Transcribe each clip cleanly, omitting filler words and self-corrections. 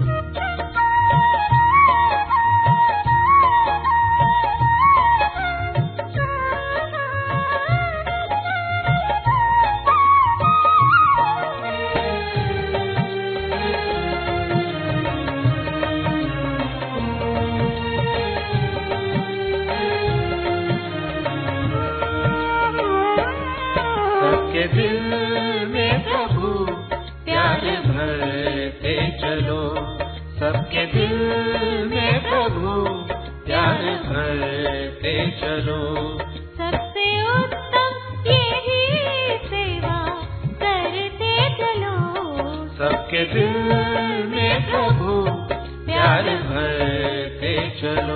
सबके दिल में प्रभु प्यार भरते चलो, सबके दिल में प्रभु प्यार भरते चलो। सबसे उत्तम यही सेवा करते चलो, सबके दिल में प्रभु प्यार भरते चलो।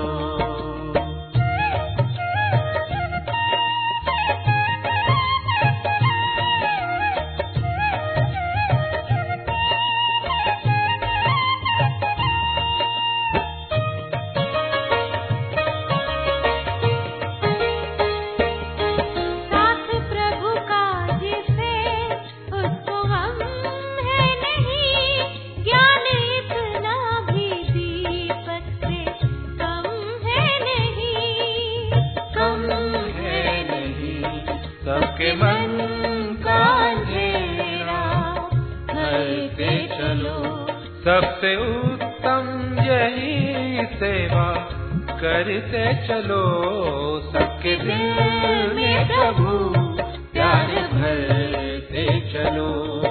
सबके मन का अंधेरा भरते चलो, सबसे उत्तम यही सेवा करते चलो। सबके दिल में प्रभु प्यार भरते चलो।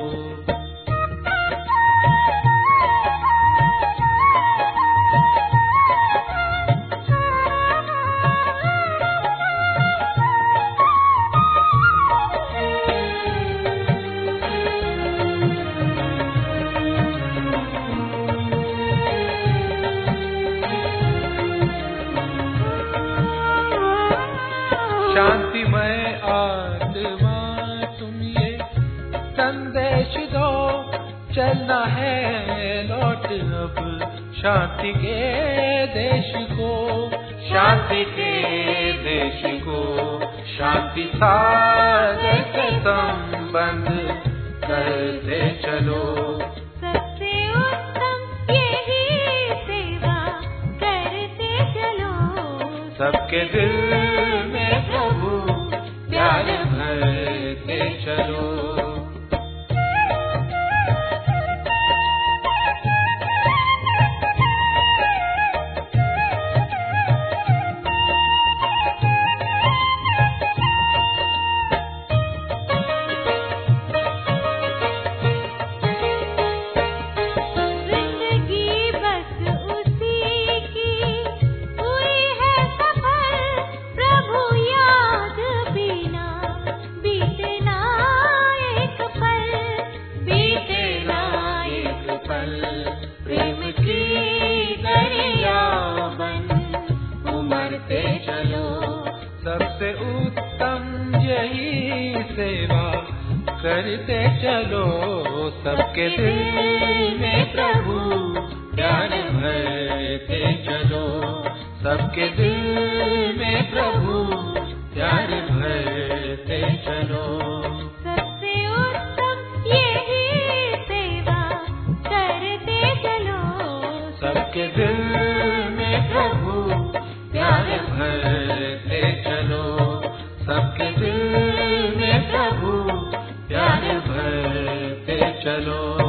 शांतिमय आत्मा तुम ये संदेश दो, चलना है लौट अब शांति के देश को, शांति के देश को। शांति सागर से संबंध करते चलो, सबसे उत्तम यही सेवा करते चलो। सबके दिल में प्रभु प्यार भरते चलो। प्रेम की दरिया बन उमड़ते चलो, सबसे उत्तम यही सेवा करते चलो। सबके दिल में प्रभु प्यार भरते चलो, सबके दिल में प्रभु प्यार भरते चलो। सबसे उत्तम यही सेवा करते चलो, सबके दिल में प्रभु प्यार भरते चलो, सबके दिल में प्रभु प्यार भरते चलो।